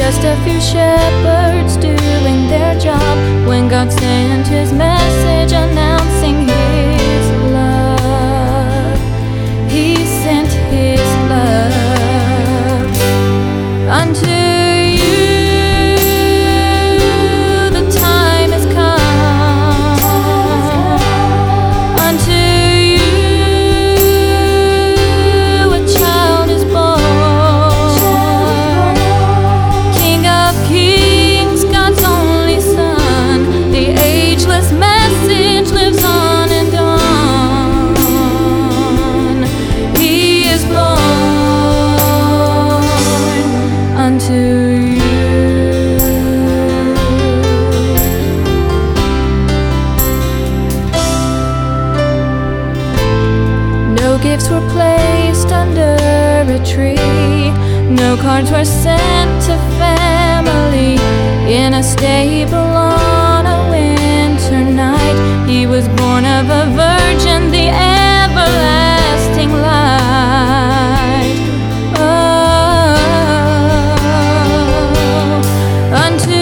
just a few shepherds doing their job when God sent His message announcing His love. He sent His love unto gifts were placed under a tree. No cards were sent to family. In a stable on a winter night, He was born of a virgin, the everlasting light. Oh, unto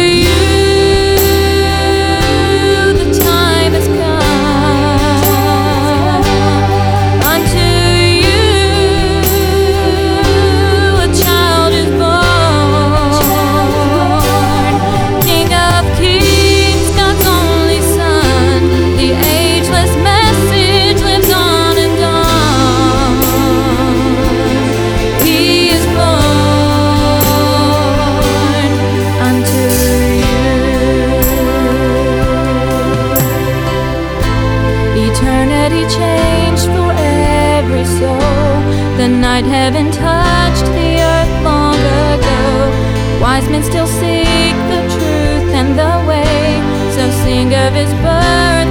eternity changed for every soul. The night heaven touched the earth long ago. Wise men still seek the truth and the way, so sing of His birth.